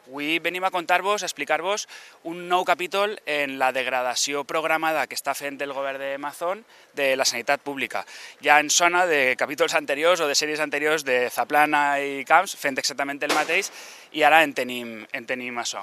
Avui venim a contar-vos, a explicar-vos un nou capítol en la degradació programada que està fent el govern de Mazón de la sanitat pública. Ja ens sona de capítols anteriors o de sèries anteriors de Zaplana i Camps fent exactament el mateix i ara en tenim això.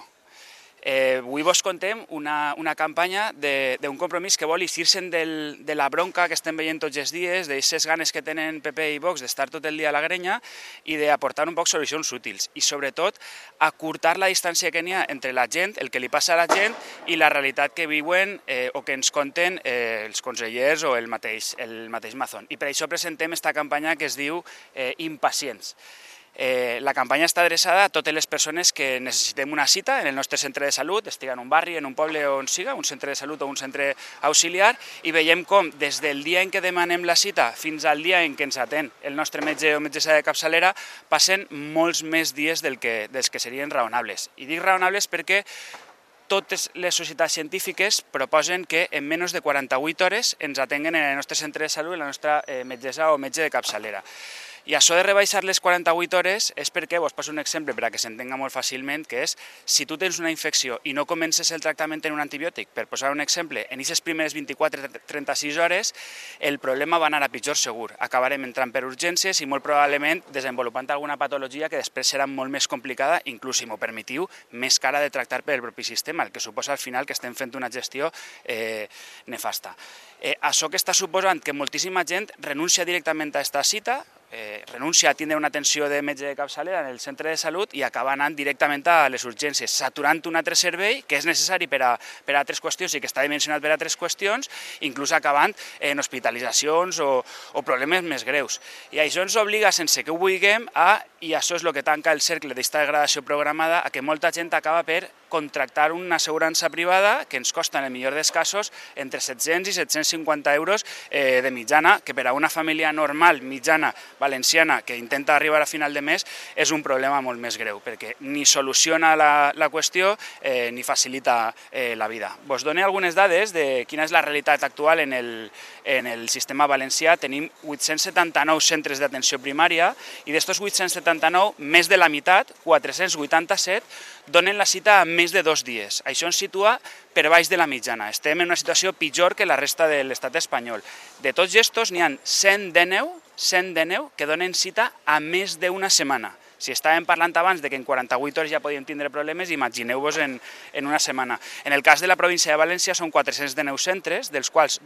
Avui vos contem una campanya d'un compromís que vol eixir-se'n de la bronca que estem veient tots els dies, d'aixes ganes que tenen PP i Vox d'estar tot el dia a la grenya i d'aportar un poc solucions útils i sobretot acurtar la distància que n'hi ha entre la gent, el que li passa a la gent i la realitat que viuen o que ens conten els consellers o el mateix Mazón. I per això presentem aquesta campanya que es diu Impacients. La campanya està adreçada a totes les persones que necessitem una cita en el nostre centre de salut, estiga en un barri, en un poble on siga, un centre de salut o un centre auxiliar, i veiem com des del dia en què demanem la cita fins al dia en què ens atén el nostre metge o metgessa de capçalera passen molts més dies dels que serien raonables. I dic raonables perquè totes les societats científiques proposen que en menys de 48 hores ens atenguen en el nostre centre de salut la nostra metgessa o metge de capçalera. I això de rebaixar les 48 hores és perquè, vos poso un exemple per a que s'entenga molt fàcilment, que és, si tu tens una infecció i no comences el tractament en un antibiòtic, per posar un exemple, en aquestes primeres 24-36 hores, el problema va anar a pitjor segur. Acabarem entrant per urgències i molt probablement desenvolupant alguna patologia que després serà molt més complicada, inclús, si m'ho permetiu, més cara de tractar pel propi sistema, el que suposa al final que estem fent una gestió nefasta. Això que està suposant que moltíssima gent renuncia directament a aquesta cita, renuncia a tindre una atenció de metge de capçalera en el centre de salut i acaba anant directament a les urgències, saturant un altre servei que és necessari per a altres qüestions i que està dimensionat per a altres qüestions, inclús acabant en hospitalitzacions o problemes més greus. I això ens obliga, sense que ho vulguem, i això és el que tanca el cercle d'aquesta degradació programada, a que molta gent acaba per contractar una assegurança privada que ens costa, en el millor dels casos, entre 700 i 750 euros de mitjana, que per a una família normal, mitjana, valenciana, que intenta arribar a final de mes, és un problema molt més greu, perquè ni soluciona la qüestió ni facilita la vida. Vos dono algunes dades de quina és la realitat actual en el sistema valencià. Tenim 879 centres d'atenció primària i d'estos 879, més de la meitat, 487, donen la cita en més de 2 dies. Això ens situa per baix de la mitjana. Estem en una situació pitjor que la resta de l'estat espanyol. De tots estos n'hi ha 119 que donen cita a més d'una setmana. Si estàvem parlant abans de que en 48 hores ja podíem tindre problemes, imagineu-vos en una setmana. En el cas de la província de València són 419 centres, dels quals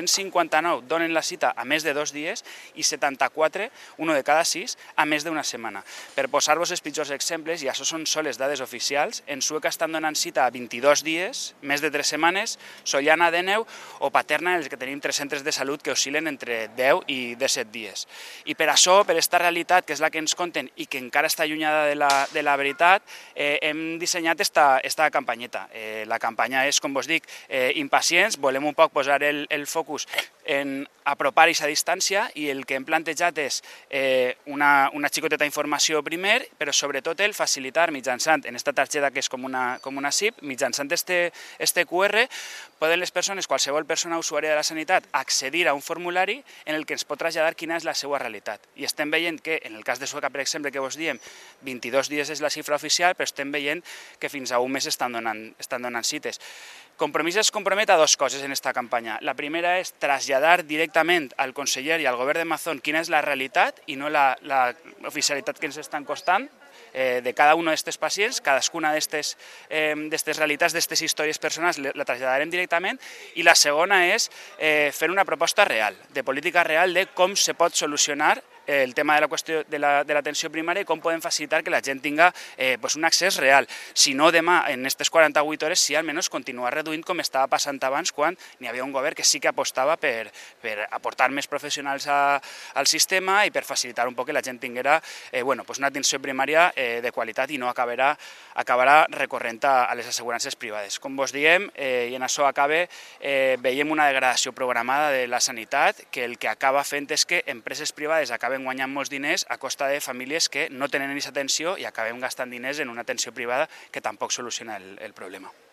259 donen la cita a més de 2 dies i 74, un de cada 6, a més d'una setmana. Per posar-vos els pitjors exemples, i això són soles dades oficials, en Sueca estan donant cita a 22 dies, més de 3 setmanes, Sollana de 9 o Paterna, en els que tenim 3 centres de salut que oscil·len entre 10 i 17 dies. I per això, per aquesta realitat, que és la que ens conten i que encara està allunyada de la veritat, hem dissenyat esta campanyeta. La campanya és, com vos dic, Impacients. Volem un poc posar el focus en apropar aquesta distància i el que hem plantejat és una xicoteta informació primer, però sobretot el facilitar mitjançant, en esta targeta que és com una SIP, mitjançant este QR, poden les persones, qualsevol persona usuària de la sanitat, accedir a un formulari en el que ens pot traslladar quina és la seva realitat. I estem veient que, en el cas de Sueca, per exemple, que vos diem, 22 dies és la xifra oficial, però estem veient que fins a un mes estan donant cites. Compromís es compromet a 2 coses en aquesta campanya. La primera és traslladar directament al conseller i al govern de Mazón quina és la realitat i no l'oficialitat que ens estan costant de cada un d'aquests pacients. Cadascuna d'aquestes realitats, d'aquestes històries personals, la traslladarem directament. I la segona és fer una proposta real, de política real, de com se pot solucionar el tema de la qüestió de l'atenció primària i com podem facilitar que la gent tinga un accés real. Si no, demà, en aquestes 48 hores, sí, almenys continuar reduint com estava passant abans, quan n'hi havia un govern que sí que apostava per aportar més professionals al sistema i per facilitar un poc que la gent tinguera una atenció primària de qualitat i no acabarà recorrent a les assegurances privades. Com vos diem, i en això acaba, veiem una degradació programada de la sanitat que el que acaba fent és que empreses privades acaben guanyant molts diners a costa de famílies que no tenen aquesta atenció i acabem gastant diners en una atenció privada que tampoc soluciona el problema.